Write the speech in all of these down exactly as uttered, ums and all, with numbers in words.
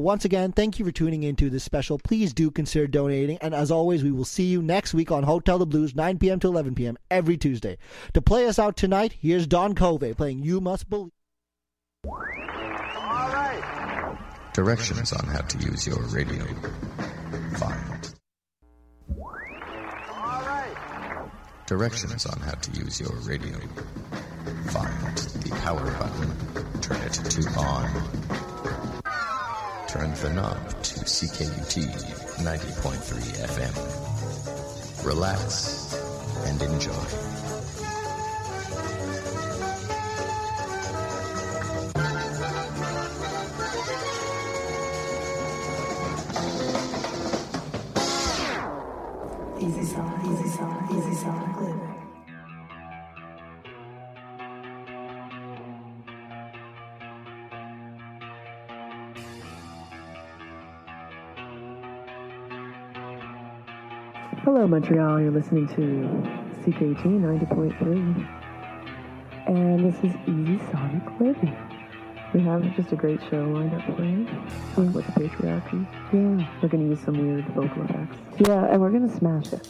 Once again, thank you for tuning into this special. Please do consider donating. And as always, we will see you next week on Hotel the Blues, nine p.m. to eleven p.m. every Tuesday. To play us out tonight, here's Don Covey playing You Must Believe. All right. Directions on how to use your radio. Find. All right. Directions on how to use your radio. Find the power button. Turn it to on. Turn the knob to C K U T ninety point three F M. Relax and enjoy. Easy sonic, easy sonic, easy sonic living. Hello, Montreal. You're listening to C K T ninety point three. And this is Easy Sonic Living. We have just a great show lined up for you. With the patriarchy. Yeah. We're going to use some weird vocal effects. Yeah, and we're going to smash it.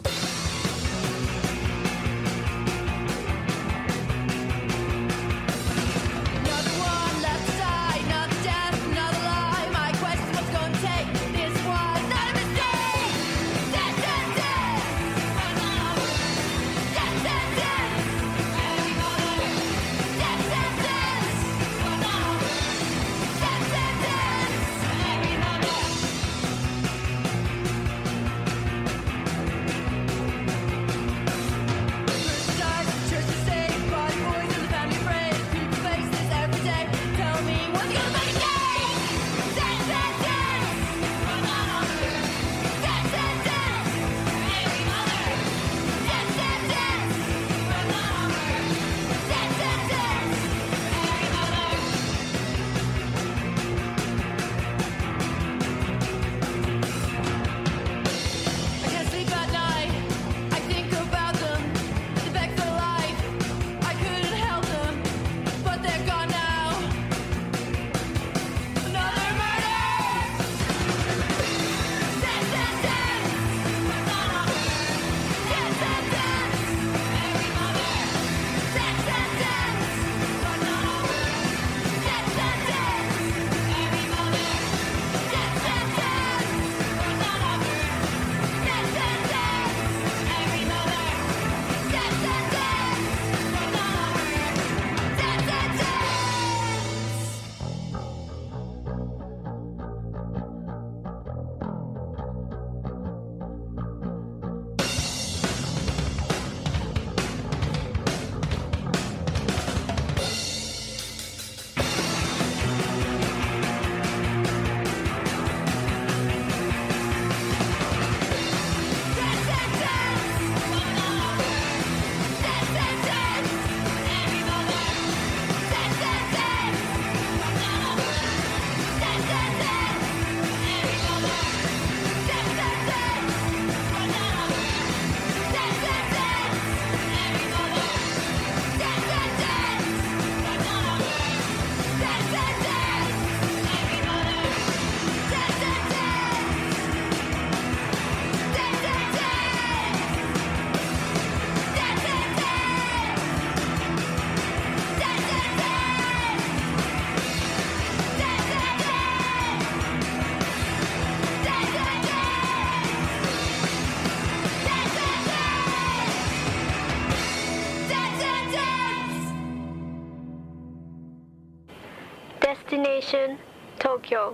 Destination Tokyo.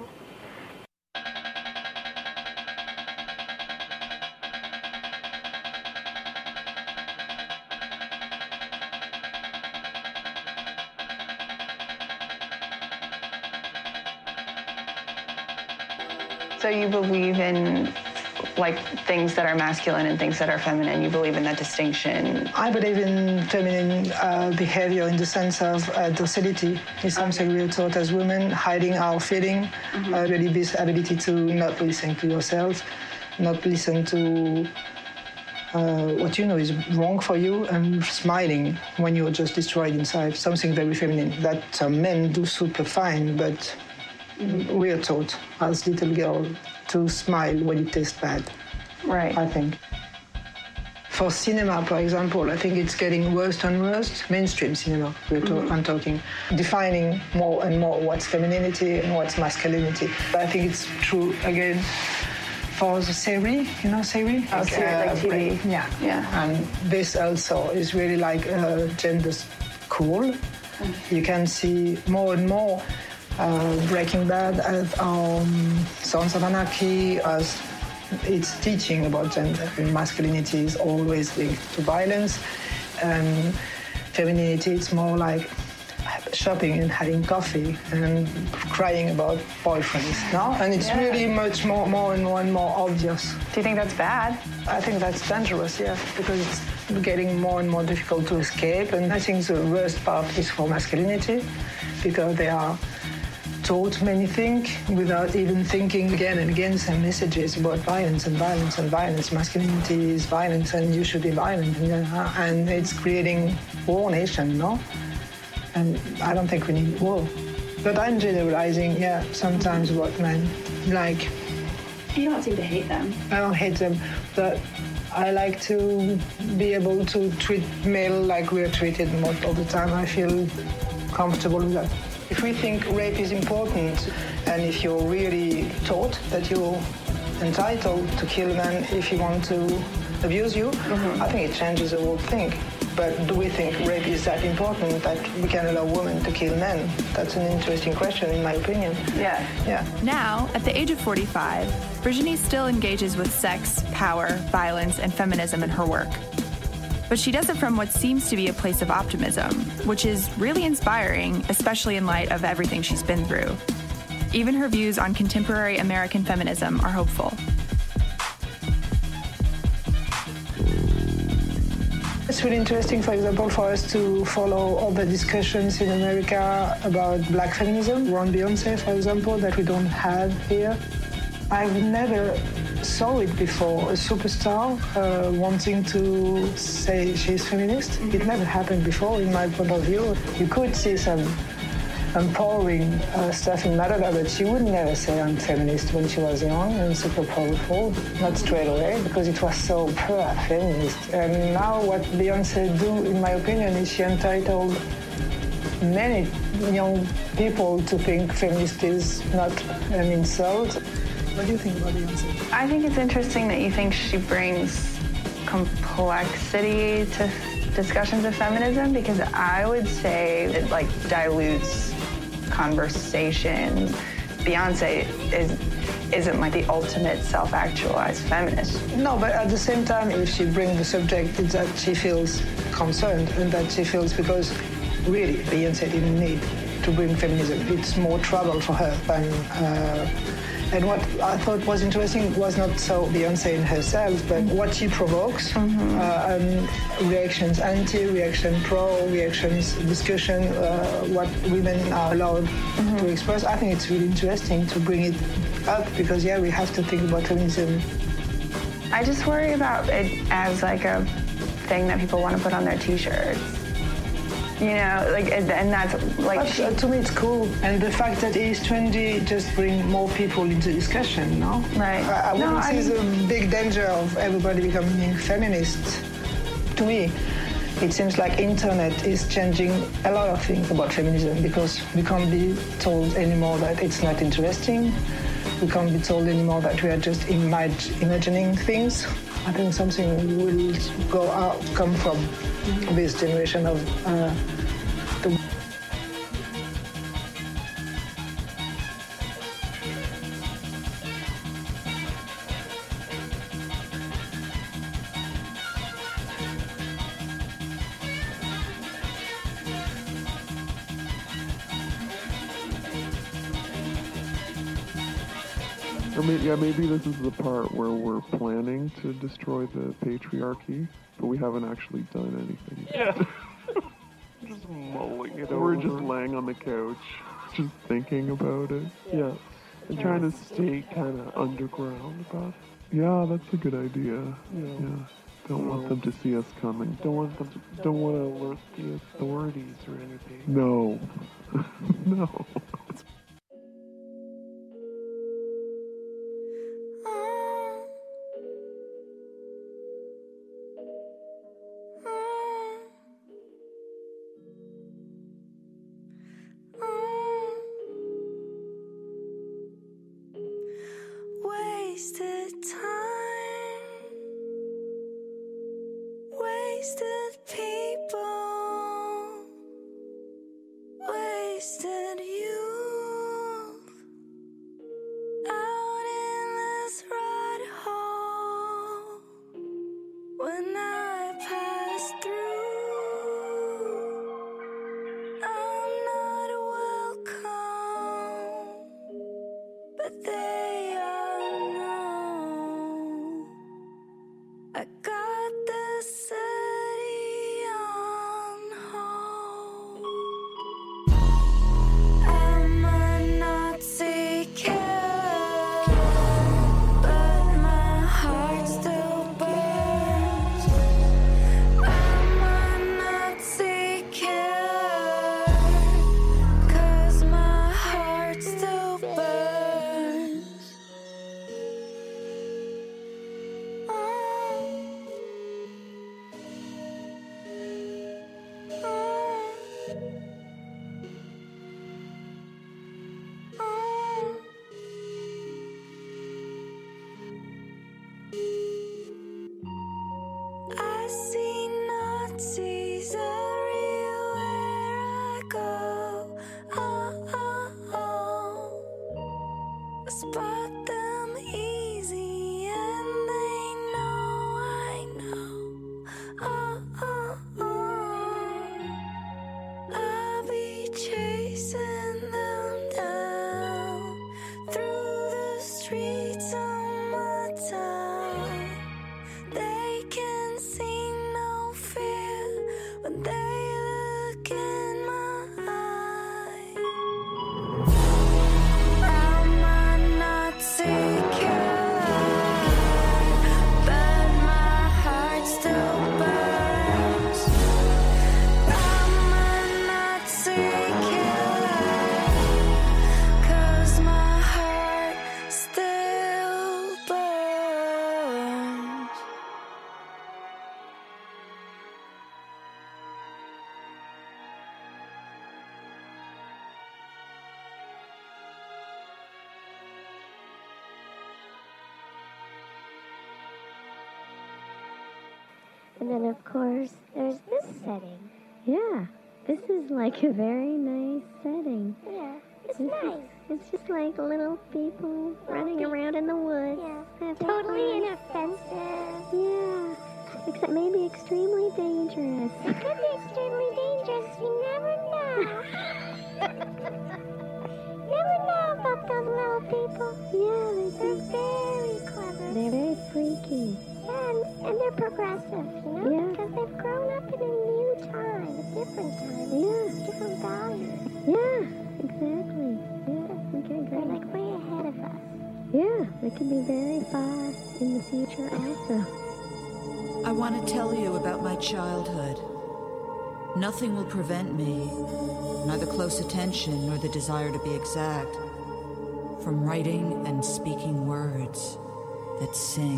So you believe in like things that are masculine and things that are feminine. You believe in that distinction. I believe in feminine uh, behavior in the sense of uh, docility. It's something we're taught as women, hiding our feeling, mm-hmm. uh, really this ability to not listen to yourself, not listen to uh, what you know is wrong for you, and smiling when you're just destroyed inside. Something very feminine that uh, men do super fine, but Mm-hmm. We are taught as little girls to smile when it tastes bad. Right. I think. For cinema, for example, I think it's getting worse and worse. Mainstream cinema, we're to- mm-hmm. I'm talking, defining more and more what's femininity and what's masculinity. But I think it's true again for the série, you know, série? Oh, série, like T V. Yeah. Yeah. And this also is really like uh, gender cool. Mm-hmm. You can see more and more uh, Breaking Bad as um, Sons of Anarchy, as it's teaching about gender. And masculinity is always linked to violence. And femininity, it's more like shopping and having coffee and crying about boyfriends, no? And it's yeah. really much more, more and more and more obvious. Do you think that's bad? I think that's dangerous, yeah, because it's getting more and more difficult to escape. And I think the worst part is for masculinity, because they are taught many things without even thinking again and again some messages about violence and violence and violence. Masculinity is violence and you should be violent. And it's creating war nation, no? And I don't think we need war. But I'm generalizing, yeah, sometimes about men. Like, you don't seem to hate them. I don't hate them, but I like to be able to treat male like we're treated most of the time. I feel comfortable with that. If we think rape is important, and if you're really taught that you're entitled to kill a man if he wants to abuse you, mm-hmm. I think it changes the whole thing. But do we think rape is that important that we can allow women to kill men? That's an interesting question, in my opinion. Yeah. Yeah. Now, at the age of forty-five, Virginie still engages with sex, power, violence, and feminism in her work. But she does it from what seems to be a place of optimism, which is really inspiring, especially in light of everything she's been through. Even her views on contemporary American feminism are hopeful. It's really interesting, for example, for us to follow all the discussions in America about black feminism, around Beyonce, for example, that we don't have here. I've never saw it before, a superstar uh, wanting to say she's feminist. Mm-hmm. It never happened before, in my point of view. You could see some empowering uh, stuff in Madonna, but she would never say I'm feminist when she was young and super powerful, not straight away, because it was so pure feminist. And now what Beyonce do, in my opinion, is she entitled many young people to think feminist is not an insult. What do you think about Beyonce? I think it's interesting that you think she brings complexity to discussions of feminism, because I would say it like dilutes conversations. Beyonce is, isn't like the ultimate self-actualized feminist. No, but at the same time, if she brings the subject, it's that she feels concerned and that she feels, because really Beyonce didn't need to bring feminism. It's more trouble for her than... Uh, And what I thought was interesting was not so Beyonce in herself, but what she provokes, mm-hmm. uh, um, reactions, anti-reaction, pro-reactions, discussion, uh, what women are allowed mm-hmm. to express. I think it's really interesting to bring it up because, yeah, we have to think about feminism. I just worry about it as like a thing that people want to put on their T-shirts. You know, like, and that's like... But, uh, to me, it's cool. And the fact that it's trendy just bring more people into discussion, no? Right. I, I wouldn't no, see I mean, the big danger of everybody becoming feminist. To me, it seems like internet is changing a lot of things about feminism, because we can't be told anymore that it's not interesting. We can't be told anymore that we are just imag- imagining things. I think something will go out, come from this generation of uh, the... Or maybe, yeah, maybe this is the part where we're planning to destroy the patriarchy, but we haven't actually done anything yet. Yeah. Just mulling it over. We're just laying on the couch, just thinking about it. Yeah. yeah. And trying to stay kind of underground about it. Yeah, that's a good idea. Yeah. yeah. Don't no. want them to see us coming. Don't want them to, don't want to alert the authorities or anything. No. No. Wasted people, wasted youth, out in this red hole. When I pass through, I'm not welcome, but they all know I got the city on hold. I'm a Nazi killer, but my heart still burns. I'm a Nazi killer, 'cause my heart still burns. Oh. Oh. Oh. I see Nazis everywhere I go. Oh, oh, oh. I spot them easy and they know I know. Oh, oh, oh. I'll be chasing them down through the streets of my town. They can see no fear when they look in my eyes. I'm a Nazi killer, but my heart still burns. I'm a Nazi killer, 'cause my heart still burns. And then, of course, there's this setting. Yeah, this is like a very nice setting. Yeah, it's This is- nice. It's just like little people running around in the woods. Yeah, having totally fun. inoffensive. Yeah, except maybe extremely dangerous. It could be extremely dangerous. You never know. Never know about those little people. Yeah, They're very clever. they're very freaky. Yeah, and, and they're progressive, you know? Yeah. Because they've grown up in a new time, a different time. Yeah. Different values. Yeah, exactly. Yeah, okay, They're great. like way ahead of us. Yeah, they could be very far in the future also. I want to tell you about my childhood. Nothing will prevent me, neither close attention nor the desire to be exact, from writing and speaking words that sing.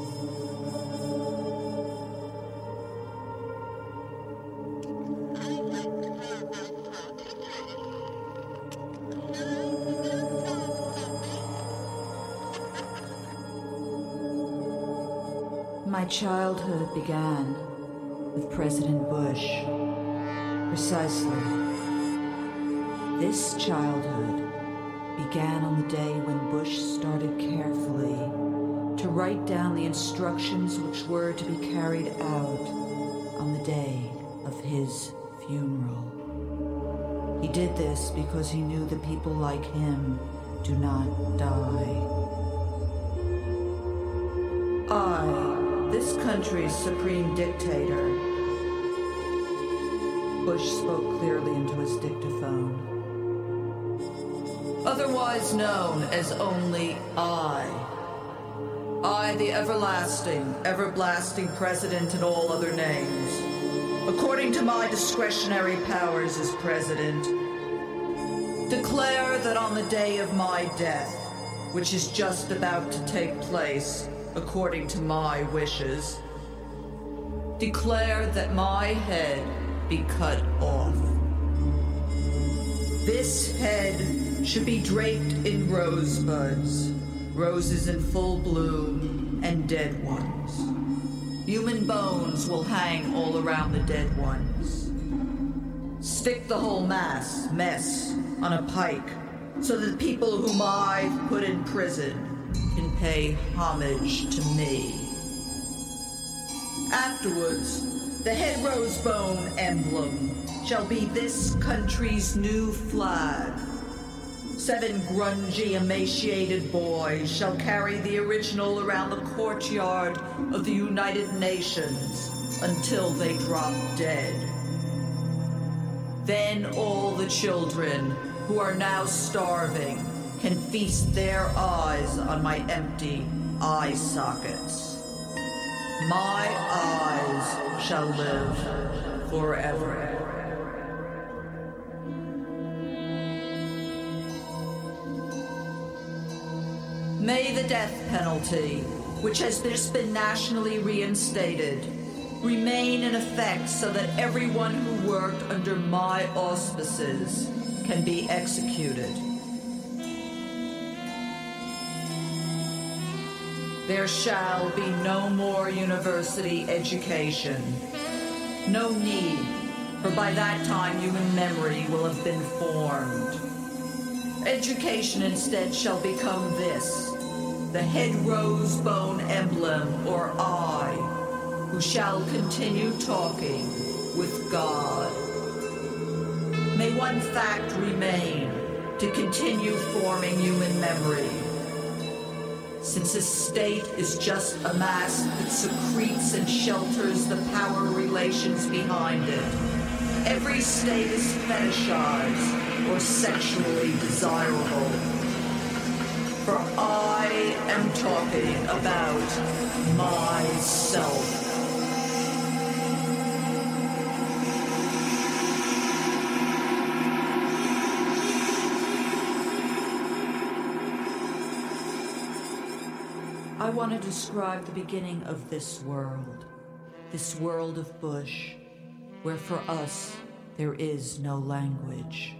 My childhood began with President Bush. Precisely. This childhood began on the day when Bush started carefully to write down the instructions which were to be carried out on the day of his funeral. He did this because he knew that people like him do not die. I, this country's supreme dictator. Bush spoke clearly into his dictaphone. Otherwise known as only I. I, the everlasting, ever-blasting president and all other names. According to my discretionary powers as president, declare that on the day of my death, which is just about to take place, according to my wishes, declare that my head be cut off. This head should be draped in rosebuds, roses in full bloom and dead ones. Human bones will hang all around the dead ones. Stick the whole mass, mess, on a pike, so that people whom I've put in prison can pay homage to me. Afterwards, the head rosebone emblem shall be this country's new flag. Seven grungy, emaciated boys shall carry the original around the courtyard of the United Nations until they drop dead. Then all the children who are now starving can feast their eyes on my empty eye sockets. My eyes shall live forever. May the death penalty, which has just been nationally reinstated, remain in effect so that everyone who worked under my auspices can be executed. There shall be no more university education. No need, for by that time human memory will have been formed. Education instead shall become this, the head rosebone emblem, or I, who shall continue talking with God. May one fact remain to continue forming human memory. Since a state is just a mass that secretes and shelters the power relations behind it, every state is fetishized or sexually desirable. For I am talking about myself. I want to describe the beginning of this world, this world of Bush, where for us there is no language.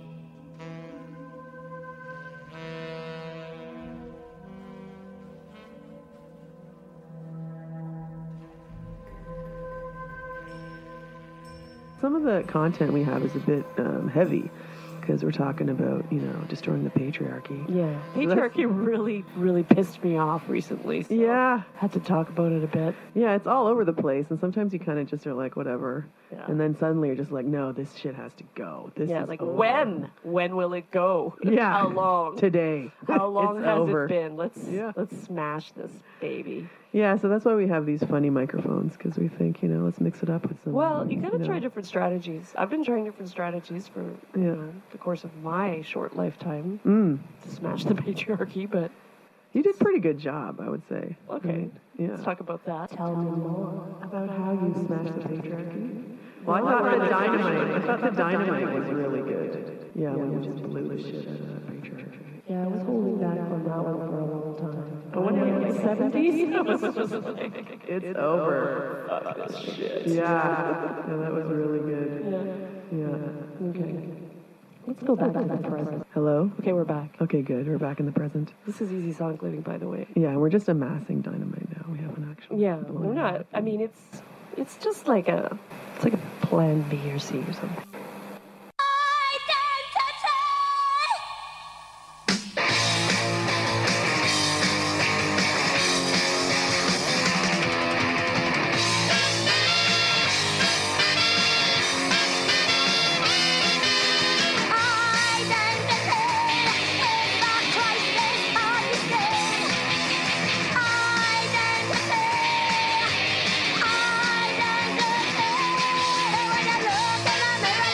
Some of the content we have is a bit um, heavy, because we're talking about, you know, destroying the patriarchy. Yeah, patriarchy really, really pissed me off recently. So yeah. Had to talk about it a bit. Yeah, it's all over the place, and sometimes you kind of just are like, whatever. Yeah. And then suddenly you're just like, no, this shit has to go. This yeah, is like, over. when? When will it go? Yeah. How long? Today. How long It's has over. it been? Let's, yeah. let's smash this baby. Yeah, so that's why we have these funny microphones, because we think, you know, let's mix it up with some... Well, you gotta know. try different strategies. I've been trying different strategies for Yeah. you know, the course of my short lifetime Mm. to smash the patriarchy, but... You did a pretty good job, I would say. Okay, Right? Yeah. let's talk about that. Tell me more About how you smashed the patriarchy. Well, I thought the dynamite, I thought the dynamite was really good. Yeah, when you just blew the shit out of the patriarchy. Yeah, I was holding back from that one for a long time. But when I was in the seventies, it was just like... It's, it's over. over. Fuck this shit. Yeah. Yeah, that was really good. Yeah. Yeah. Okay. Let's go back to the present. Hello? Okay, we're back. Okay, good. We're back in the present. This is Easy Sonic Living, by the way. Yeah, we're just amassing dynamite now. We haven't actually... Yeah, blown we're it not. up. I mean, it's it's just like a it's like a plan B or C or something. Identity, identity, when I look in the mirror.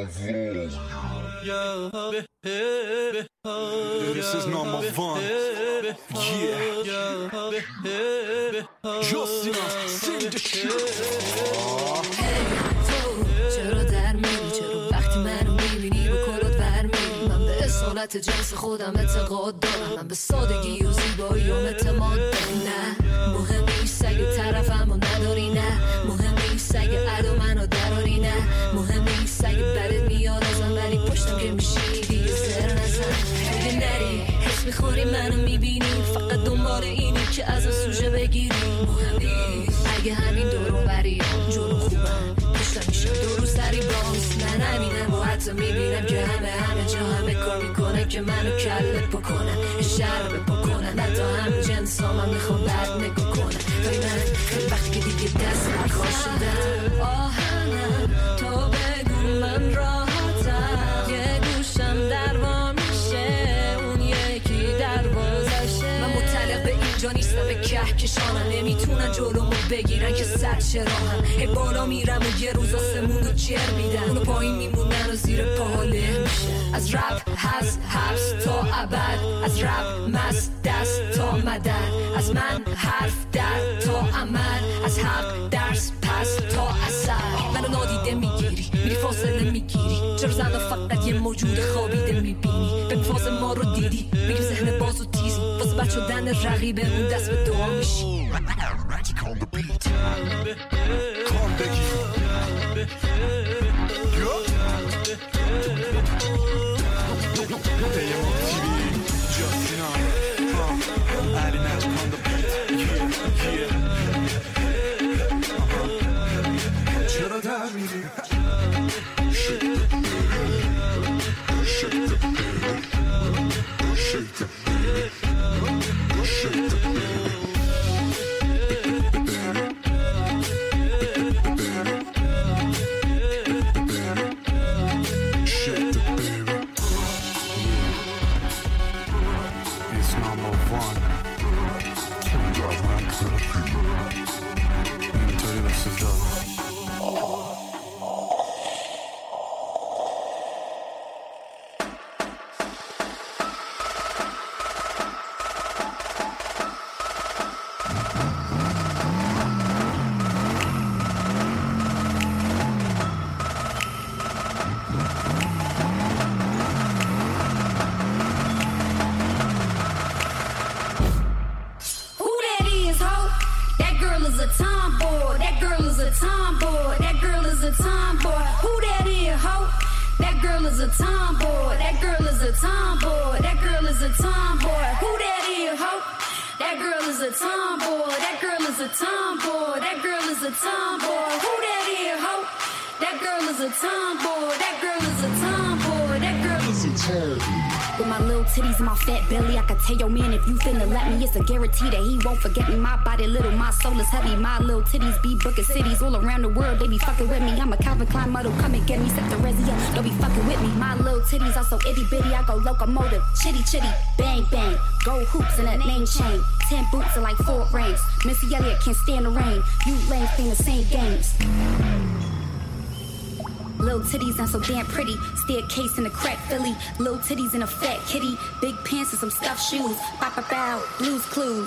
This is number one. Yeah. Justina, sing the shit. چرا در میری چرا وقتی منو میبینی به کلات برمیری من به اصالت جنس خودم اعتقاد دارم من به سادگی و زیباییام اعتماد دارم نه مهم نیست اگه طرفمو نداری نه مهم نیست اگه عدو منو دراری نه مهم نیست اگه بدت میاد ازم ولی پشتم که میشینی دیگه سر نزن دیگه نری حس میخوری منو میبینی فقط دنبال اینی که از سوژه بگیری مهم نیست اگه همین دورو بری جلو خوبم پشتم میشم دو روز سری باز من همینم و حتی میبینم که همه همه جا همه کار میکنن که منو کله بکنن اشاره بکنن حتی هم جنس ها من میخوام بد نگو کنن ولی من وقتی که دیگه دست نکار شدم آهنم تو بگو من راحتم یه گوشم دروا میشه اون یکی دروازشه من مطلق به اینجا نیستم به کهکشانم نمیتونن جلومو بگیرن که سر چراهم هی بالا میرم و یه روز آسمونو جر میدن اونو پایین میمونن و زیر پاله میشه از رپ هست حبس تا ابد از رپ مست دست تا مدد از من حرف در تا عمل از حق درس پس تا اثر منو نادیده میگیری میری فاصله میگیری چرا زنده فقط یه موجود خوابیده میبینی به فاز ما رو دیدی میگی ذهن باز و تیزی واسه بچه دن رقیبه اون دست به دعا میشی Magic on the beat. Come Becky. Justina, Ali Magic on the beat. Yeah, yeah. چرا در میری؟ Shake the baby, shake the baby, shake the baby, shake the baby. Tell your man if you finna let me, it's a guarantee that he won't forget me. My body little, my soul is heavy. My little titties be booking cities all around the world. They be fucking with me. I'm a Calvin Klein model, come and get me. Set the resi up, don't be fucking with me. My little titties are so itty bitty. I go locomotive, chitty chitty, bang bang. Gold hoops in a name chain. Ten boots and like four rings. Missy Elliott can't stand the rain. You lames playing the same games. Little titties and so damn pretty. Staircase in a crack Philly. Little titties and a fat kitty. Big pants and some stuffed shoes. Bow bow bow. Blues Clues.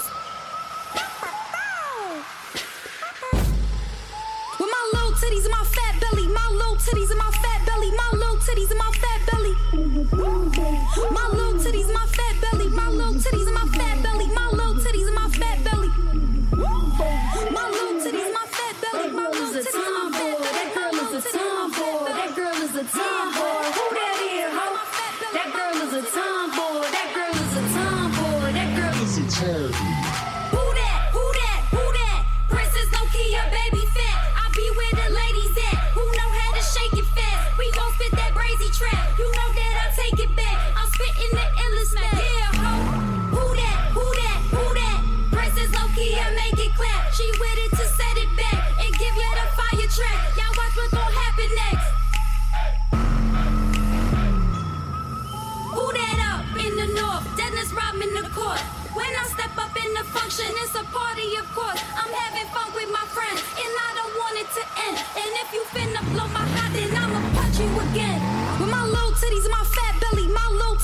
With my little titties and my fat belly. My little titties and my fat belly. My little titties and my fat belly. My little titties and my fat belly. My little titties and my fat belly. My little titties and my fat belly. My little titties and my fat belly. My little titties and my fat belly. That girl is a tomboy. That girl is a tomboy. Who that is, ho? That girl is a tomboy. That girl is a tomboy. That girl is a tomboy. Who that? Who that? Who that? Princess Nokia, baby fat. I be where the ladies at. Who know how to shake it fast? We gon' spit that brazy trap. You know that I take it back. I'm spitting the endless smack. Yeah, ho. Who that? Who that? Who that? Princess Nokia, make it clap. She with it to set it back and give you the fire track. Y'all watch what's gon' happen next. Who that up in the north? Dennis Rodman the court. When I step up in the function, it's a party, of course. I'm having fun with my friends, and I don't want it to end. And if you finna blow my hot, then I'ma punch you again.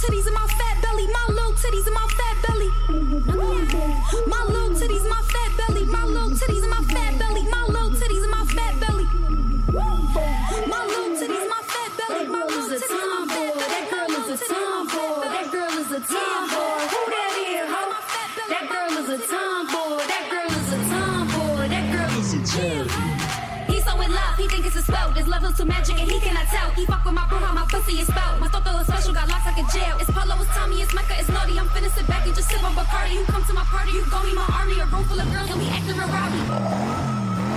titties and my fat belly, my little titties and my fat belly. My little titties and my fat belly, my little titties and my fat belly, my little titties and my fat belly. My little titties and my fat belly, my little titties and my fat belly. That girl is a tomboy. That girl is a tomboy. Who that is, ho? That girl is a tomboy. That girl is a tomboy. That girl is a tomboy. He's so in love, he think it's a spell. This love is too magic and he cannot tell. He fuck with my bro, how my pussy is spelled. My toto is special, got locks like a jail. It's Polo, it's Tommy, it's Mecca, it's naughty. I'm finna sit back and just sip on Bacardi. You come to my party, you go me my army. A room full of girls, and we acting real rowdy.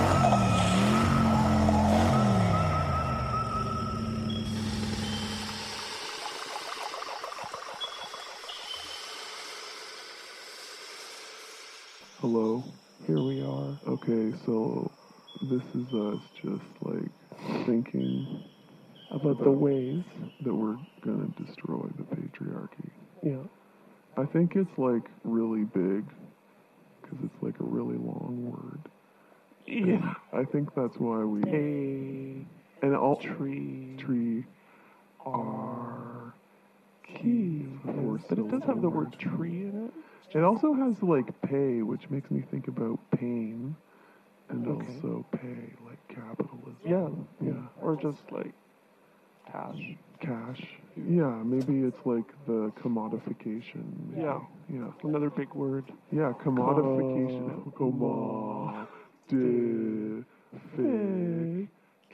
Hello? Here we are. Okay, so this is us just like thinking about, about the ways that we're gonna destroy the patriarchy. Yeah. I think it's like really big because it's like a really long word. Yeah. And I think that's why we. A and all tree tree are key. Yes, but it does have the word tree in it. It also has like pay, which makes me think about pain, and okay. also pay, like capitalism. Yeah, yeah. Or just like cash. Cash. Yeah, maybe it's like the commodification. Maybe. Yeah. Yeah. Another big word. Yeah, commodification. Commodification.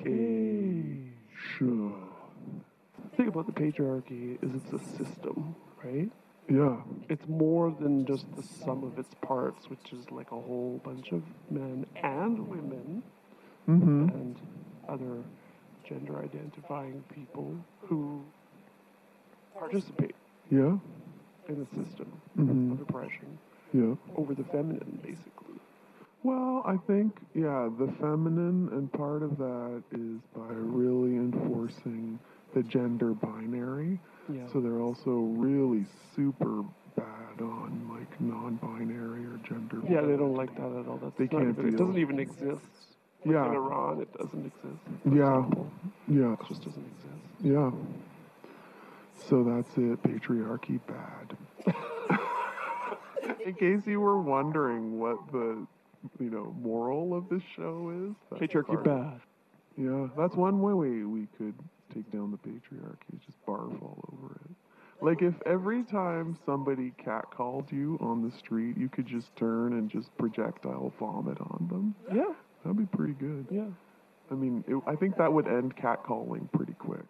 The thing about the patriarchy is it's a system, right? Yeah. It's more than just the sum of its parts, which is like a whole bunch of men and women mm-hmm. and other gender-identifying people who participate yeah. in a system mm-hmm. of oppression yeah. over the feminine, basically. Well, I think, yeah, the feminine, and part of that is by really enforcing the gender binary. Yeah. So they're also really super bad on like non-binary or gender. Yeah, they don't like that at all. That's they can't. Even, it doesn't even exist. Like yeah. In Iran, it doesn't exist. Yeah. Example. Yeah. It just doesn't exist. Yeah. So that's it. Patriarchy bad. In case you were wondering what the you know moral of this show is, patriarchy bad. Yeah, that's one way we we could take down the patriarchy, just barf all over it. Like if every time somebody catcalled you on the street, you could just turn and just projectile vomit on them. Yeah. That'd be pretty good. Yeah. I mean, it, I think that would end catcalling pretty quick.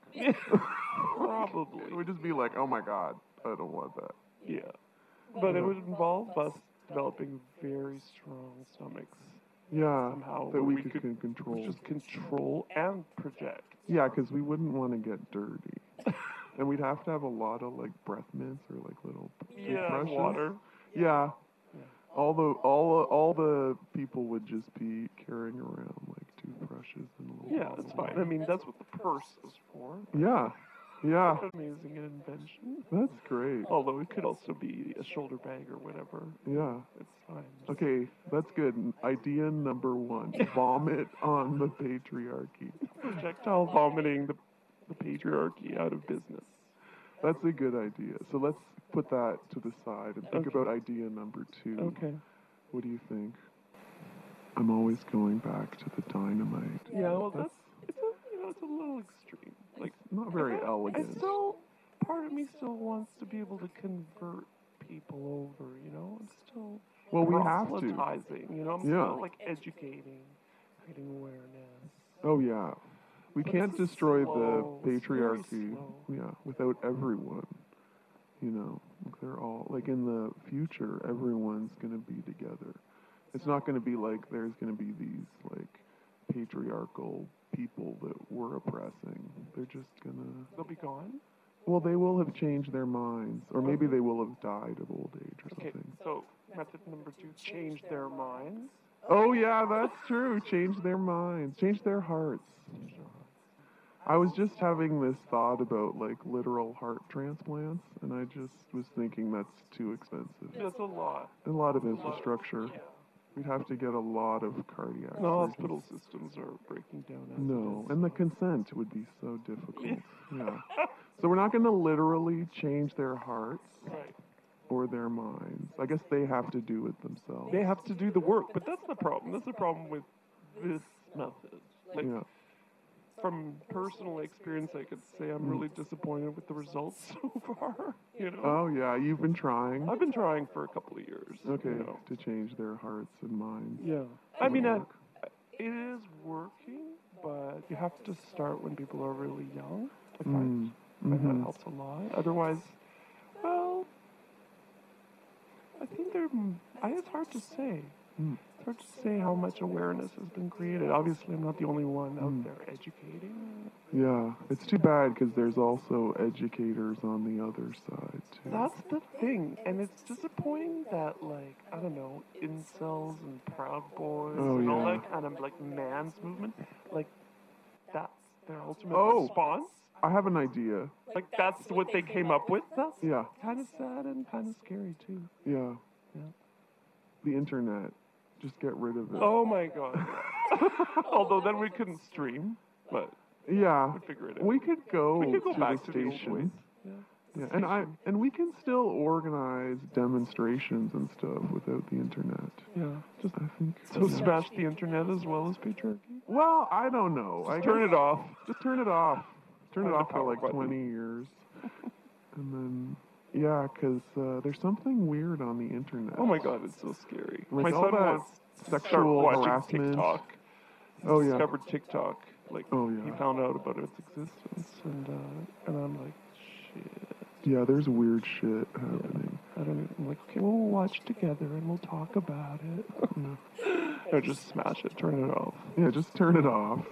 Probably. It would just be like, oh my god, I don't want that. Yeah. But yeah. It would involve us developing very strong stomachs. Yeah, somehow that we, we could, could control. Just control and project. Yeah, because we wouldn't want to get dirty. And we'd have to have a lot of like breath mints or like little yeah, toothbrushes. Water. Yeah. yeah. All the all all the people would just be carrying around like toothbrushes and a little. Yeah, that's fine. I mean, that's what the purse is for. Yeah. Yeah. Amazing invention. That's great. Although it could also be a shoulder bag or whatever. Yeah. It's fine. Okay, that's good. Idea number one. Vomit on the patriarchy. Projectile vomiting the, the patriarchy out of business. That's a good idea. So let's put that to the side and think okay. about idea number two. Okay. What do you think? I'm always going back to the dynamite. Yeah, well, that's, that's it's a, you know, it's a little extreme. Like, not very I, elegant. I still, part of me still wants to be able to convert people over, you know? I'm still well, we have to. You know, I'm yeah. still, like, educating, creating awareness. Oh, yeah. We but can't destroy slow. the patriarchy yeah, without everyone. You know, they're all, like, in the future, everyone's going to be together. It's not going to be like there's going to be these, like, patriarchal people that we're oppressing. They're just gonna... They'll be gone? Well, they will have changed their minds. Or maybe they will have died of old age or okay, something. So, method number two, change their minds? Oh, yeah, that's true. Change their minds. Change their hearts. I was just having this thought about, like, literal heart transplants, and I just was thinking that's too expensive. That's a lot. A lot of infrastructure. Yeah. We'd have to get a lot of cardiac. The hospital systems are breaking down. As No, and the consent would be so difficult. Yeah. So we're not going to literally change their hearts Right. or their minds. I guess they have to do it themselves. They have to do the work, but that's the problem. That's the problem with this method. Like, Yeah. from personal experience, I could say I'm really disappointed with the results so far. You know. Oh, yeah, you've been trying. I've been trying for a couple of years. Okay, You know. to change their hearts and minds. Yeah. I mean, I, it is working, but you have to start when people are really young. I find, Mm. I find Mhm. that helps a lot. Otherwise, well, I think they're. I, it's hard to say. Mm. It's hard to say how much awareness has been created. Obviously, I'm not the only one out Mm. there educating. Yeah, it's too bad because there's also educators on the other side, too. That's the thing, and it's disappointing that, like, I don't know, incels and Proud Boys Oh, and all yeah. that kind of, like, man's movement, like, that's their ultimate Oh. response. I have an idea. Like, that's what they came up with. That's Yeah. kind of sad and kind of scary, too. Yeah. Yeah. The internet. Just get rid of it. Oh, my God. Although then we couldn't stream, but Yeah. we'd figure it out. We could go, We could go to back the to the old station. ways. Yeah. Yeah, and I and we can still organize demonstrations and stuff without the internet. Yeah. Just I think. So smash the internet as well as patriarchy? Well, I don't know. I Just turn guess- it off. Just turn it off. Turn it Find the off for power like button. twenty years, and then yeah, because uh, there's something weird on the internet. Oh my God, it's so scary. Like My all son that wants to start sexual watching harassment. TikTok. He Oh, yeah. discovered TikTok. Like Oh, yeah. he found out about its existence, and uh, and I'm like, shit. Yeah, there's weird shit happening. I don't. Even, I'm like, okay, well, we'll watch together and we'll talk about it. Or just smash it, turn it off. Yeah, just turn it off.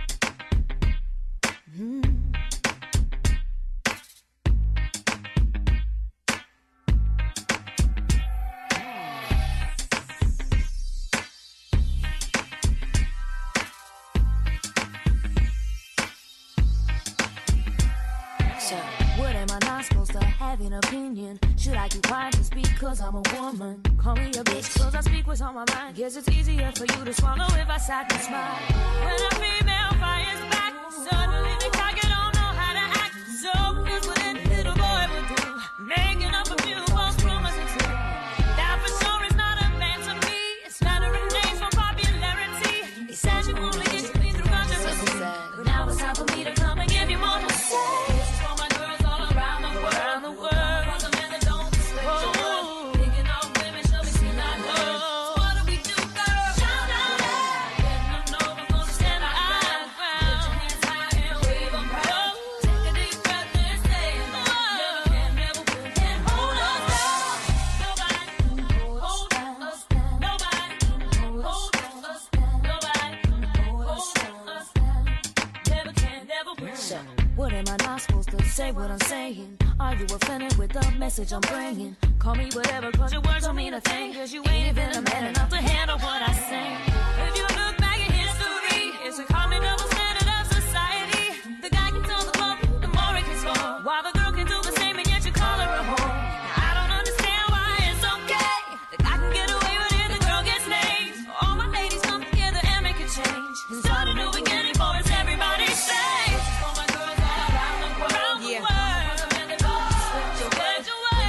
So, what am I not supposed to have an opinion? Should I keep quiet to speak cause I'm a woman? Call me a bitch cause I speak what's on my mind. Guess it's easier for you to swallow if I sat and smile. When a female fires back, suddenly the target don't know how to act. So here's what any little boy would do. Making up a few false promises. That for sure is not a man to me. It's flattering names for popularity. He says you only get to me through controversy. But now it's time for me to come and give you more to say. This is for my girls all around the world. Around the world. For the men that don't respect your worth. Thinking all women should be seen like her. What do we do, girl? Shout out loud. Letting them know we're gonna stand our ground. Put your hands high and wave them proud. Take a deep breath and say, never can, never will, can hold us down. Nobody can hold us down. Nobody can hold us down. Nobody can hold us down. Never can, never will. So, what am I not supposed to say what I'm saying? Are you offended with the message I'm bringing? Call me whatever, cause your words don't mean a thing. Cause you ain't even a man enough to handle what I say. If you look back at history, it's a common double standard of society. The guy can tell the bump, the more he can score. While the girl can do the same and yet you call her a whore. Now, I don't understand why it's okay. The guy can get away with it, the girl gets named. All my ladies come together and make a change. Start a new beginning for us, everybody say. For my girls all around the world. Around the Yeah. world. For the men that don't respect your word, your word.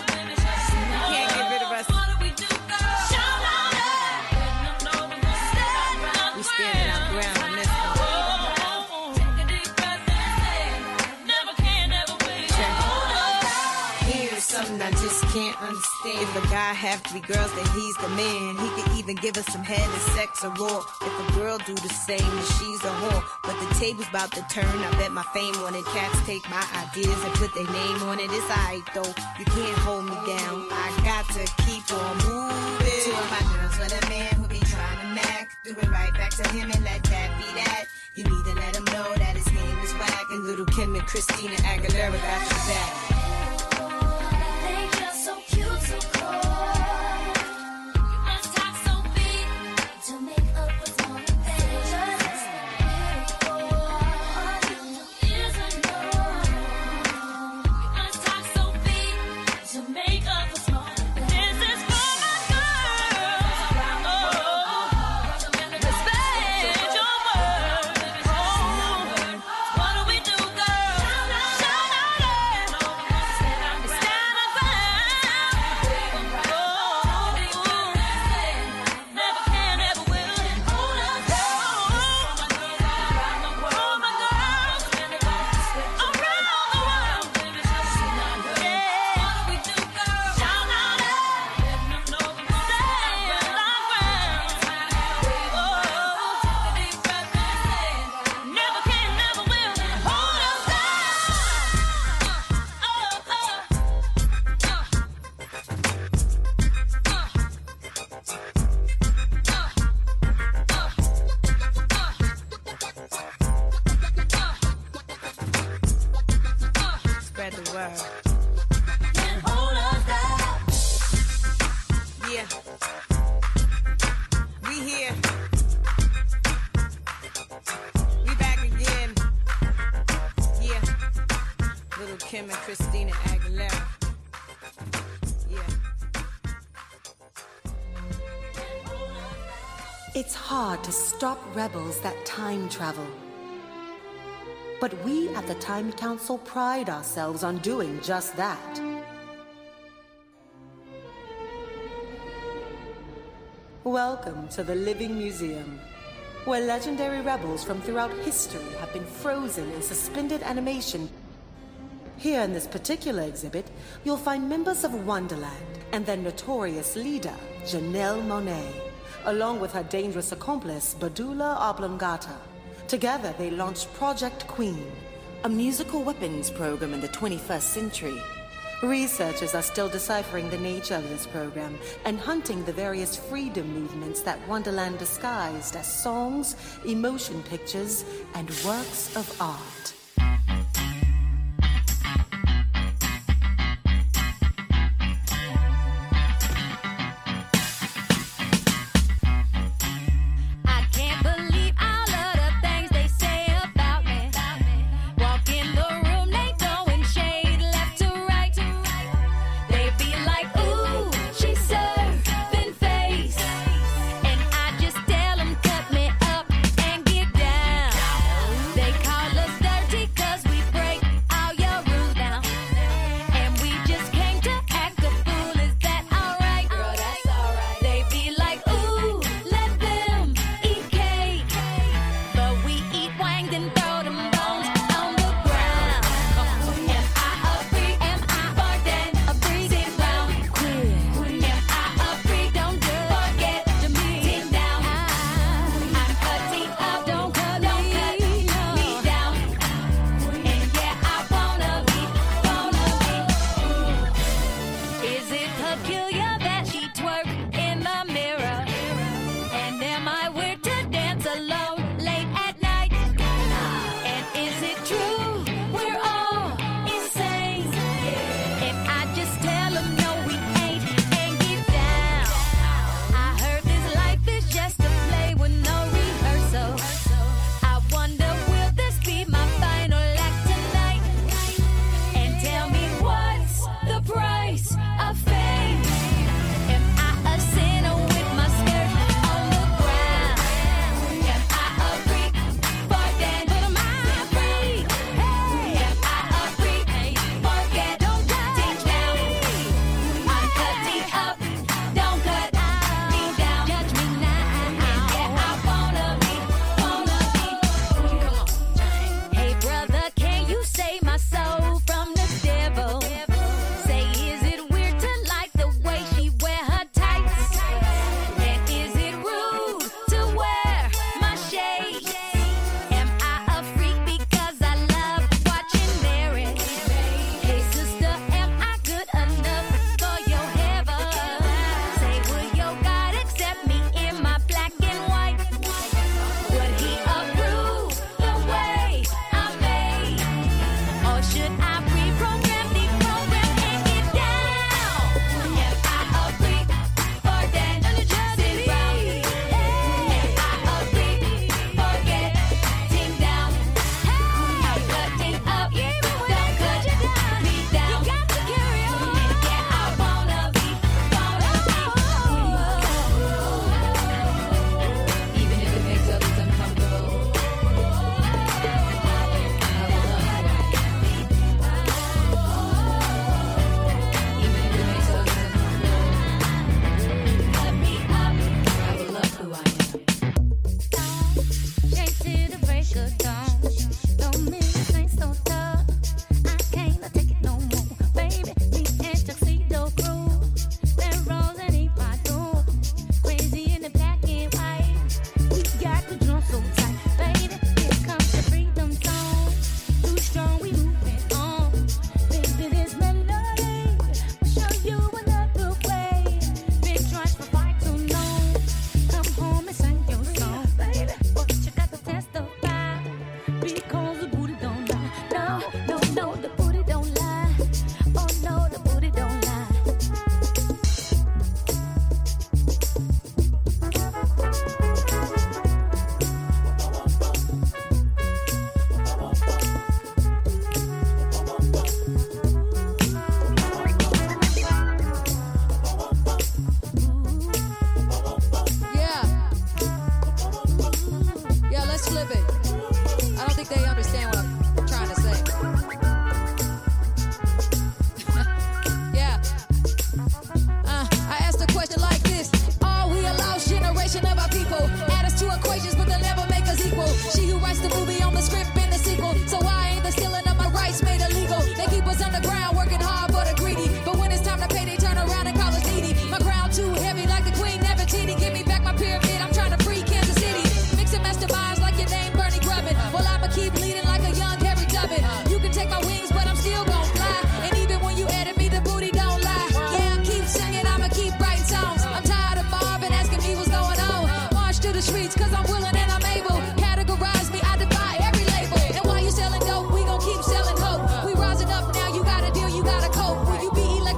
Can't get rid of us. What do we do, girl? Shout out loud. Letting them know we're gonna stand our We standing our ground on this one. ground. Take a deep breath and say, never can, never will. Hold us down. Here's something I just can't understand. If a guy have three girls, then he's the man. He could even give us some head and sex or raw. If a girl do the same, then she's a whore. But the table's about to turn. I bet my fame wanted cats take my ideas and put their name on it. It's alright though. You can't hold me down. I got to keep on moving. Two of my girls with a man who be trying to mac. Do it right back to him and let that be that. You need to let him know that his name is whack. And little Kim and Christina Aguilera got your back. They just so cute, so cold. You must talk so big to make up what's wrong with them. Just beautiful. All you do is adore. You must talk so big to make up what's wrong with them. This is for my girls around the world. Yeah. We here. We back again. Yeah. Little Kim and Christina Aguilera. Yeah. It's hard to stop rebels that time travel. But we at the Time Council pride ourselves on doing just that. Welcome to the Living Museum, where legendary rebels from throughout history have been frozen in suspended animation. Here in this particular exhibit, you'll find members of Wonderland and their notorious leader, Janelle Monáe, along with her dangerous accomplice, Badula Oblongata. Together, they launched Project Queen, a musical weapons program in the twenty-first century. Researchers are still deciphering the nature of this program and hunting the various freedom movements that Wonderland disguised as songs, emotion pictures, and works of art. They call us dirty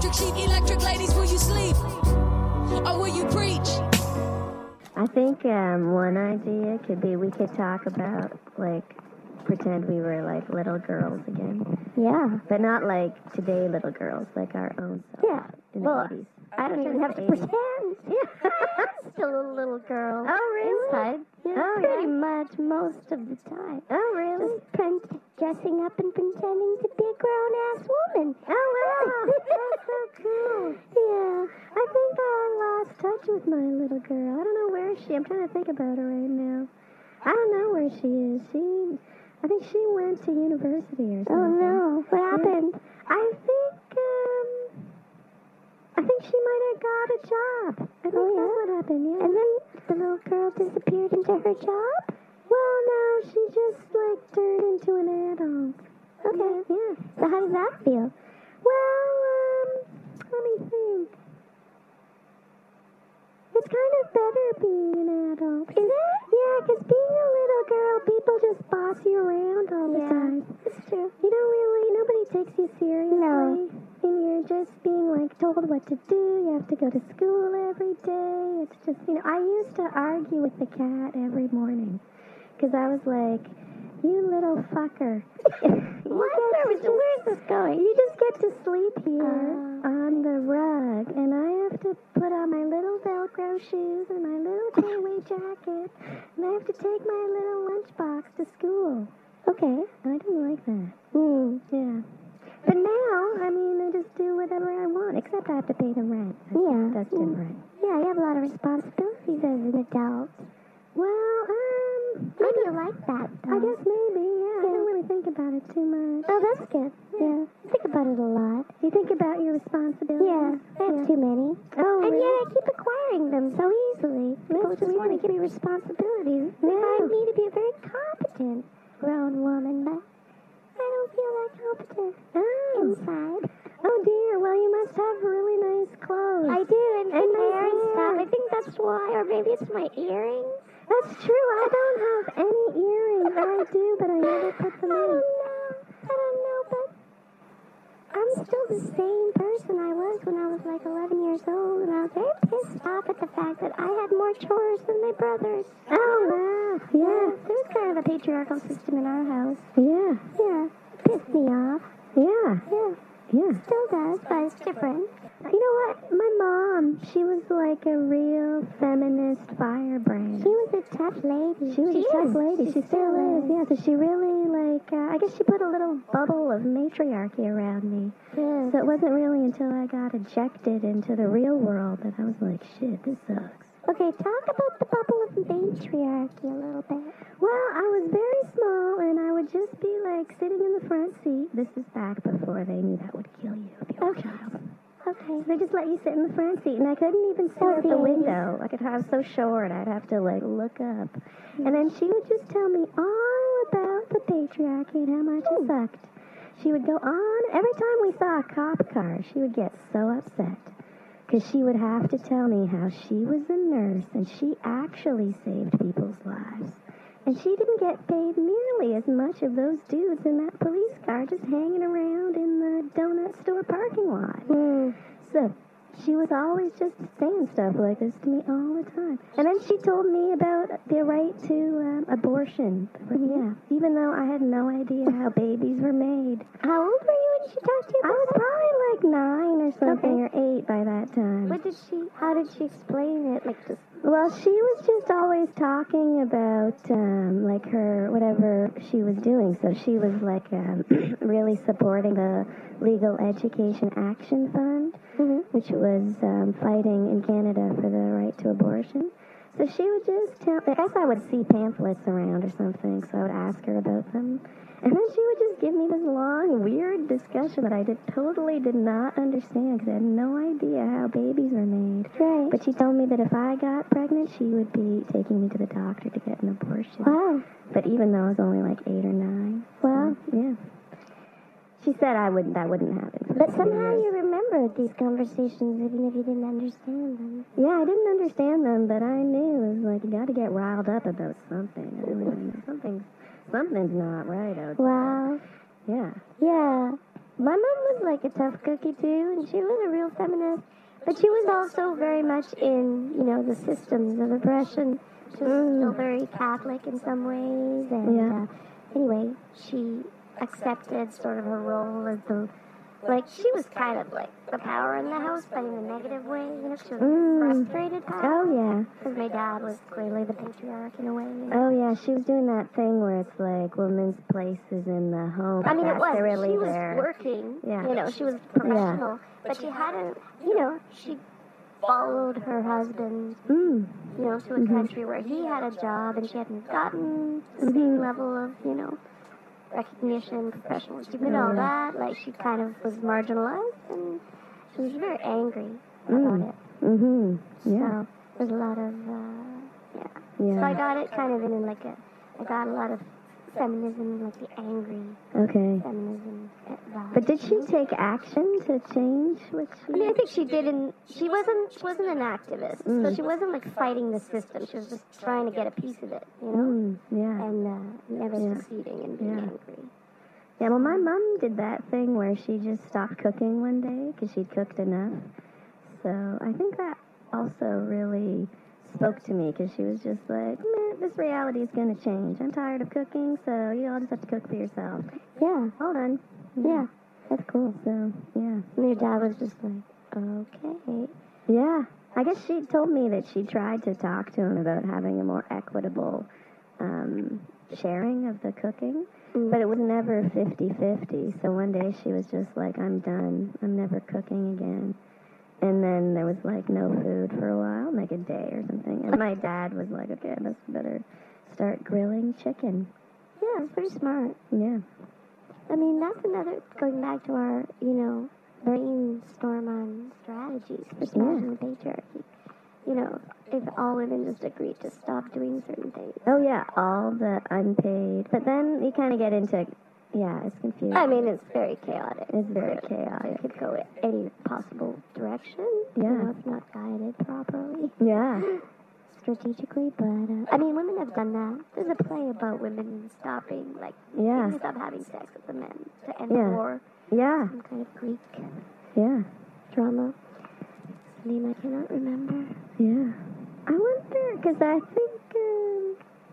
electric sheep, electric ladies, will you sleep? Or will you preach? I think um, one idea could be we could talk about, like, pretend we were, like, little girls again. Yeah. But not, like, today little girls, like our own self. Yeah. In the Well, eighties. I don't even have to pretend. Yeah. I'm still a little girl. Oh, really? Inside. Yeah, Oh, pretty yeah? much most of the time. Oh, really? Just print, dressing up and pretending to be a grown-ass woman. Oh, wow. That's so cool. Yeah. I think I lost touch with my little girl. I don't know where she. I'm trying to think about her right now. I don't know where she is. She, I think she went to university or something. Oh, no. What happened? I think, um, I think she might have got a job. I think Oh, yeah? that's what happened, yeah. And then the little girl disappeared into her job? Well, no, she just, like, turned into an adult. Okay. Yeah. So how does that feel? Well, um, let me think. It's kind of better being an adult. Is it? Yeah, because being a little girl, people just boss you around all the Yeah, time. that's true. You don't really, nobody takes you seriously. No. And you're just being, like, told what to do. You have to go to school every day. It's just, you know, I used to argue with the cat every morning. Because I was like, you little fucker. You What? get Where to was- just- where's this going? You just get to sleep here Oh. on the rug, and I have to put on my little Velcro shoes and my little K-way jacket, and I have to take my little lunchbox to school. Okay. And I didn't like that. Hmm. Yeah. But now, I mean, I just do whatever I want, except I have to pay them rent. That's, Yeah. That's different. Yeah, you have a lot of responsibilities as an adult. Well, um, Maybe you like that, though. I guess maybe, yeah. I don't really think about it too much. Oh, that's good. Yeah. Think about it a lot. You think about your responsibilities? Yeah, I have Yeah. too many. Oh, And really? yet I keep acquiring them so easily. People That's just want to weird. give me responsibilities. They Yeah. find me to be a very competent grown woman, but I don't feel that competent Oh. inside. Oh, dear. Well, you must have really nice clothes. I do, and, And and nice hair and stuff. hair. I think that's why, or maybe it's my earrings. That's true. I don't have any earrings. I do, but I never put them I don't in. know. I don't know, but I'm still the same person I was when I was like eleven years old, and I was very pissed off at the fact that I had more chores than my brothers. Oh, wow. Yeah, Yeah. there was kind of a patriarchal system in our house. Yeah. Yeah, it pissed me off. Yeah. Yeah, Yeah. still does, but it's different. You know what? My mom, she was like a real feminist firebrand. She was a tough lady. She was She a tough is. lady. She She, still still is. is. Yeah, so she really, like, uh, I guess she put a little bubble of matriarchy around me. Good. So it wasn't really until I got ejected into the real world that I was like, shit, this sucks. Okay, talk about the bubble of matriarchy a little bit. Well, I was very small, and I would just be, like, sitting in the front seat. This is back before they knew that would kill you if you were a child. Okay. They just let you sit in the front seat, and I couldn't even sit Oh, at the the window. I could I was so short, I'd have to, like, look up. And then she would just tell me all about the patriarchy and how much it sucked. She would go on. Every time we saw a cop car, she would get so upset. Because she would have to tell me how she was a nurse, and she actually saved people's lives. And she didn't get paid nearly as much of those dudes in that police car just hanging around in the donut store parking lot. Mm. So she was always just saying stuff like this to me all the time. And then she told me about the right to um, abortion. Yeah, even though I had no idea how babies were made. How old were you when she talked to you I about was that? probably like nine or something, Okay. or eight by that time. What did she, how did she explain it? Like, just, Well, she was just always talking about, um, like, her, whatever she was doing. So she was, like, um, really supporting the Legal Education Action Fund, mm-hmm. which was um, fighting in Canada for the right to abortion. So she would just tell, I guess I would see pamphlets around or something, so I would ask her about them. And then she would just give me this long, weird discussion that I did totally did not understand because I had no idea how babies were made. Right. But she told me that if I got pregnant, she would be taking me to the doctor to get an abortion. Wow. But even though I was only like eight or nine. Wow. So, yeah. She said I wouldn't. That wouldn't happen. for But two somehow years. you remembered these conversations even if you didn't understand them. Yeah, I didn't understand them, but I knew it was like you got to get riled up about something. I mean, something, something's not right out there. Wow. Yeah. Yeah. my mom was like a tough cookie too, and she was a real feminist. But she was also very much in, you know, the systems of oppression. She was mm. still very Catholic in some ways, and Yeah. uh, anyway, she accepted sort of her role as the, like, she was kind of like the power in the house, but in a negative way. You know, she was Mm. frustrated power. Oh, yeah. Because my dad was clearly the patriarch in a way. You know? Oh, yeah, she was doing that thing where it's like women's place is in the home. I mean, it was. Really She was there. working. Yeah. You know, she was professional, but she hadn't. You know, she followed her husband. Mm. You know, to a Mhm. country where he had a job, and she hadn't gotten the same level of, you know, recognition, professional achievement, all Yeah. that. Like, she kind of was marginalized, and she was very angry Mm. about it. Mm-hmm. Yeah. So there's a lot of, uh, yeah. Yeah. So I got it kind of in like a, I got a lot of feminism, like the angry Okay. feminism. vibe. But did she take action to change what she... I mean, I think she didn't. She wasn't. She wasn't an activist, so Mm. she wasn't like fighting the system. She was just trying to get a piece of it, you know, Mm, yeah. and uh, never Yeah. succeeding and being Yeah. angry. Yeah, well, my mom did that thing where she just stopped cooking one day because she'd cooked enough. So I think that also really spoke to me because she was just like, man, this reality is going to change. I'm tired of cooking, so you all just have to cook for yourself. Yeah. Hold on. Yeah, that's cool. So, yeah. And your dad was just like, okay. Yeah. I guess she told me that she tried to talk to him about having a more equitable um, sharing of the cooking, Mm. but it was never fifty-fifty. So one day she was just like, I'm done. I'm never cooking again. And then there was like no food for a while, like a day or something. And my dad was like, okay, I must better start grilling chicken. Yeah, it's pretty smart. Yeah. I mean, that's another, going back to our, you know, brainstorm on strategies for smashing the patriarchy. You know, if all women just agreed to stop doing certain things. Oh, yeah, all the unpaid. But then you kind of get into, yeah, it's confusing. I mean, it's very chaotic. It's very Clearly. chaotic. It could go any possible direction. Yeah. You know, if not guided properly. Yeah. Strategically, but, uh, I mean, women have done that. There's a play about women stopping, like, Yeah. women stop having sex with the men to end Yeah. the war. Yeah. Some kind of Greek Yeah. drama. Whose name I cannot remember. Yeah. I wonder, because I think, um,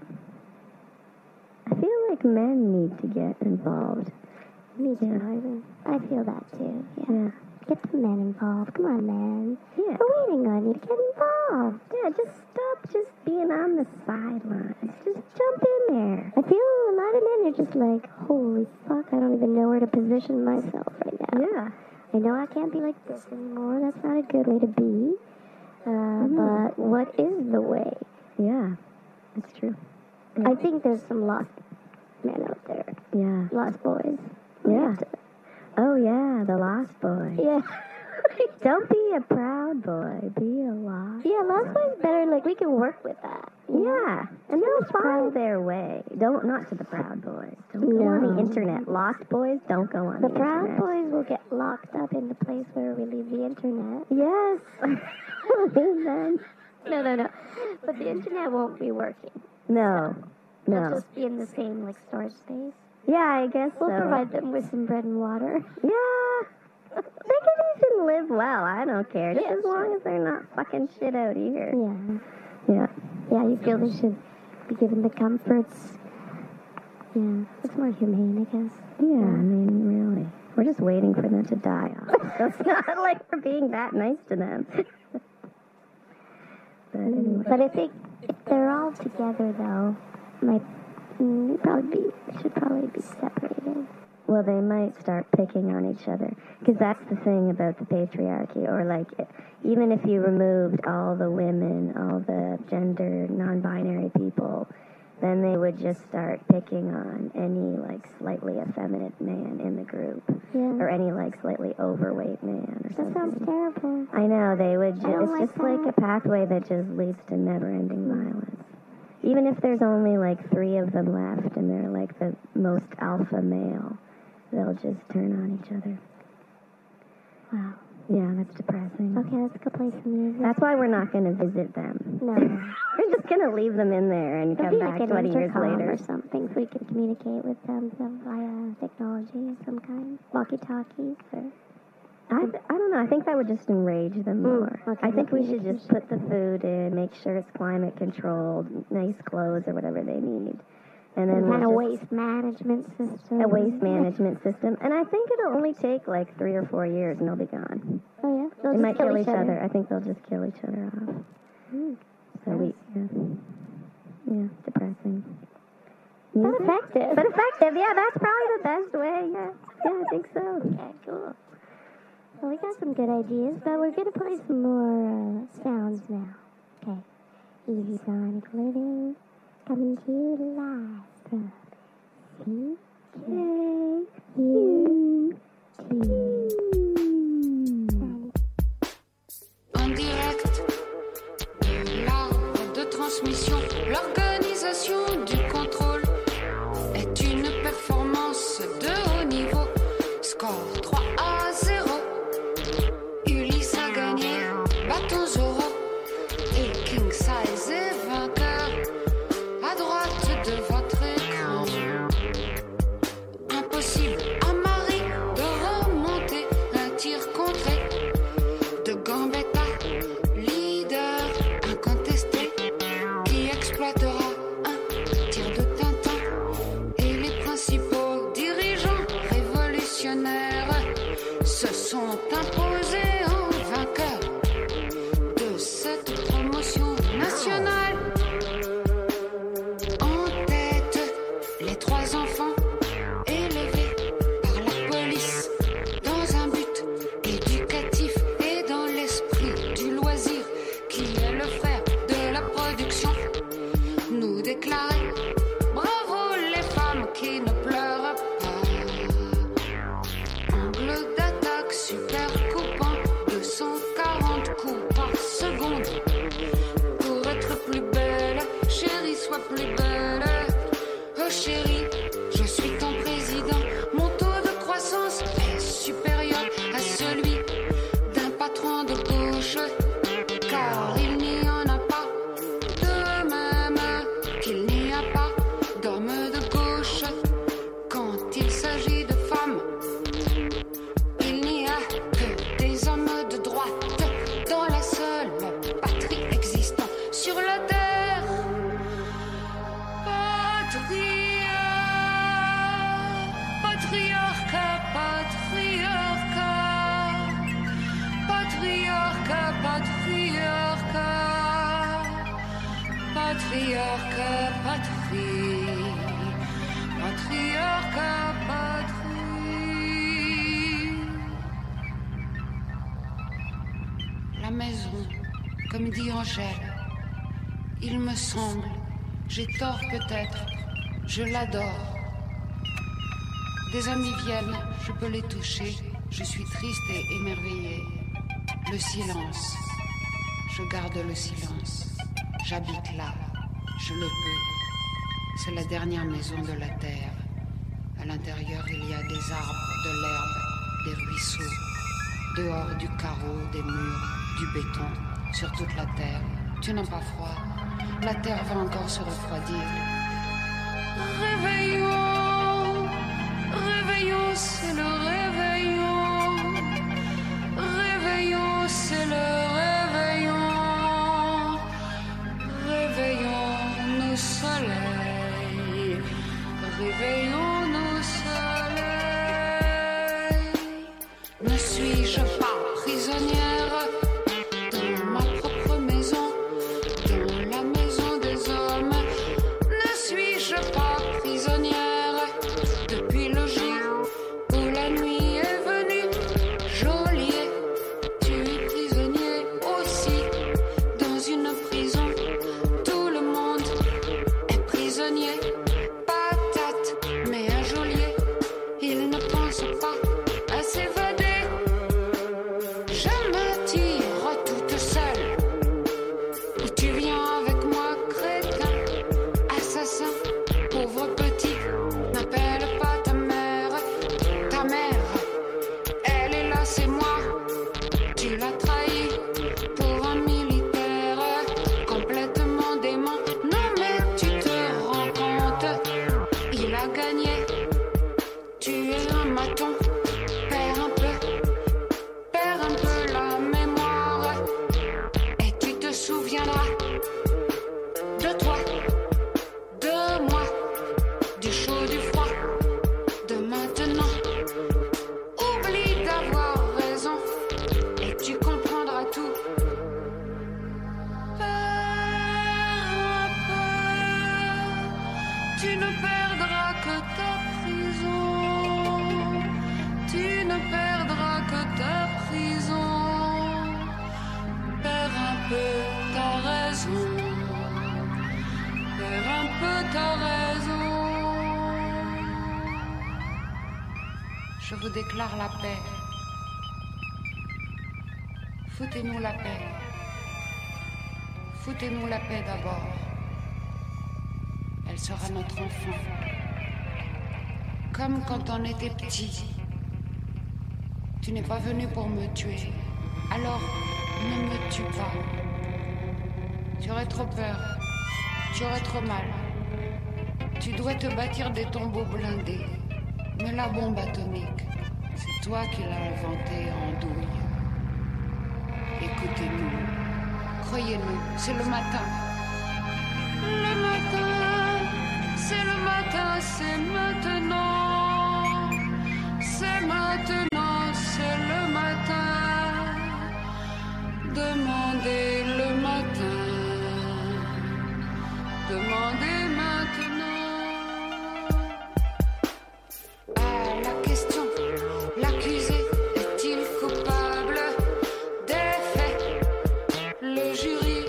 I feel like men need to get involved. Me too, Yeah. Ivan. I feel that too. Yeah. Yeah. Get the men involved. Come on, man. Yeah. We're waiting on you to get involved. Yeah, just stop just being on the sidelines. Just jump in there. I feel a lot of men are just like, holy fuck, I don't even know where to position myself right now. Yeah. I know I can't be like this anymore. That's not a good way to be. Uh, Mhm. But what is the way? Yeah. It's true. I think there's some lost men out there. Yeah. Lost boys. We Yeah. have to- Oh, yeah, the lost boy. Yeah. Don't be a proud boy. Be a lost. Yeah, lost boys better, like, we can work with that. you know? Yeah, and they'll find their way. Don't not to the Proud Boys. Don't go on the No. internet. Lost Boys, don't go on The the, Proud internet. Boys will get locked up in the place where we leave the internet. Yes. Amen. No, no, no. But the internet won't be working. No. They'll No. just be in the same, like, storage space. Yeah, I guess We'll so. provide them with some bread and water. Yeah. They can even live well. I don't care. Just Yeah, as long sure. as they're not fucking shit out here. Yeah. Yeah. Yeah, you feel they should be given the comforts. Yeah, it's more humane, I guess. Yeah, I mean, really. We're just waiting for them to die off. So it's not like we're being that nice to them. But anyway. But I think if they're all together, though, might mm, probably be should probably be separated. Well, they might start picking on each other. Because that's the thing about the patriarchy. Or, like, even if you removed all the women, all the gender, non-binary people, then they would just start picking on any, like, slightly effeminate man in the group. Yeah. Or any, like, slightly overweight man or That something. sounds terrible. I know, they would just, I don't it's like just like that. a pathway that just leads to never-ending violence. Even if there's only, like, three of them left and they're, like, the most alpha male, they'll just turn on each other. Wow. Yeah, it's depressing. Okay, let's go play some music. That's why we're not going to visit them. No. We're just going to leave them in there and There'll come be back like an twenty years intercom later. or something so we can communicate with them so via technology of some kind. Walkie-talkies or... I, I don't know. I think that would just enrage them more. Mm, okay, I think we should maybe just put the food in, make sure it's climate controlled, nice clothes or whatever they need. And then Some kind we'll of just- waste management system. a waste management system. And I think it'll only take like three or four years and they'll be gone. Oh, yeah? They'll they just might kill kill each each other. other. I think they'll just kill each other off. Mm. So we, yeah. Yeah, depressing. But Music? effective. But effective, yeah, that's probably the best way, yeah. Yeah, I think so. Okay, cool. Well, we got some good ideas, but we're going to play some more uh, sounds now. Okay. Easy Sonic Living, coming to you live from C K U T. En direct de l'arbre de transmission, l'organisation du contrôle est une performance de haut niveau. Score trois à zéro. Ulysse a gagné, bâton Zoro. Et King Size est vainqueur. À droite de votre écran. Impossible à Marie de remonter un tir contré. De Gambetta, leader incontesté, qui exploitera un tir de Tintin. Et les principaux dirigeants révolutionnaires se sont imposés en vainqueurs de cette promotion nationale. En tête, les trois enfants élevés par la police dans un but éducatif et dans l'esprit du loisir qui est le frère de la production. Nous déclarer bravo les femmes qui ne pleurent pas. Angle d'attaque super coupant, deux cent quarante coups par seconde. Pour être plus belle, chérie, sois plus belle. Oh chérie, je suis ton président. Mon taux de croissance est supérieur à celui d'un patron de gauche. Car il n'y en a pas de même qu'il n'y a pas d'homme de gauche. Quand il s'agit de femmes, il n'y a que des hommes de droite dans la seule patrie existant sur la terre. Patriarcat, patriarcat, patriarcat, patriarcat, patriarcat, patrie, patriarcat, patrie. La maison, comme dit Angèle, il me semble, j'ai tort peut-être, je l'adore. Des amis viennent, je peux les toucher, je suis triste et émerveillée. Le silence, je garde le silence. J'habite là, je le peux. C'est la dernière maison de la terre. À l'intérieur, il y a des arbres, de l'herbe, des ruisseaux. Dehors, du carreau, des murs, du béton, sur toute la terre. Tu n'as pas froid. La terre va encore se refroidir. Réveillons, réveillons, c'est le réveillon. Réveillons, c'est le réveillon. Réveillons-nous soleil. Réveillons-nous soleil. Ne suis-je pas prisonnière dans ma propre maison, dans la maison des hommes? Ne suis-je pas prisonnière depuis le jour où la nuit est venue? Geôlier, tu es prisonnier aussi dans une prison. Tout le monde est prisonnier. Patate, mais un geôlier, il ne pense pas à s'évader. Je me tire toute seule. Et tu viens avec moi, crétin, assassin, pauvre petit. N'appelle pas ta mère, ta mère, elle est là, c'est moi. Tu la je vous déclare la paix. Foutez-nous la paix. Foutez-nous la paix d'abord. Elle sera notre enfant. Comme quand on était petit. Tu n'es pas venu pour me tuer. Alors, ne me tue pas. Tu aurais trop peur. Tu aurais trop mal. Tu dois te bâtir des tombeaux blindés. Mais la bombe atomique, c'est toi qui l'as inventée en douille. Écoutez-nous. Croyez-nous, c'est le matin. Le matin, c'est le matin, c'est maintenant. C'est maintenant, c'est le matin. Demandez le matin. Demandez maintenant. À la question, l'accusé est-il coupable des faits? Le jury.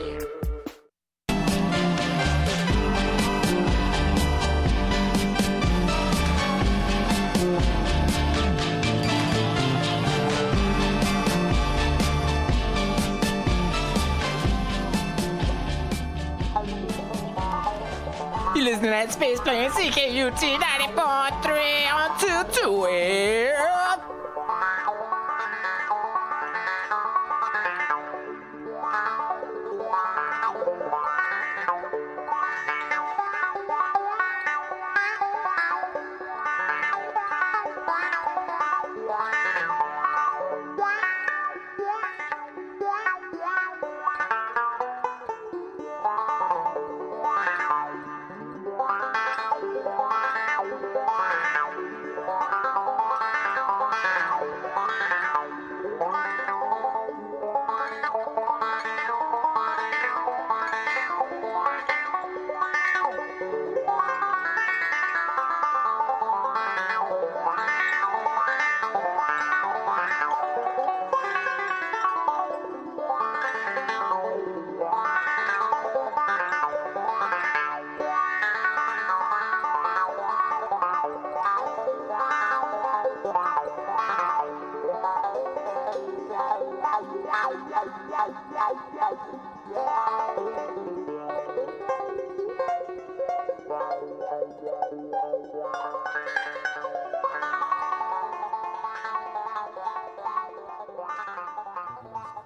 You listen to that Space Plane C K U T ninety point three on two two.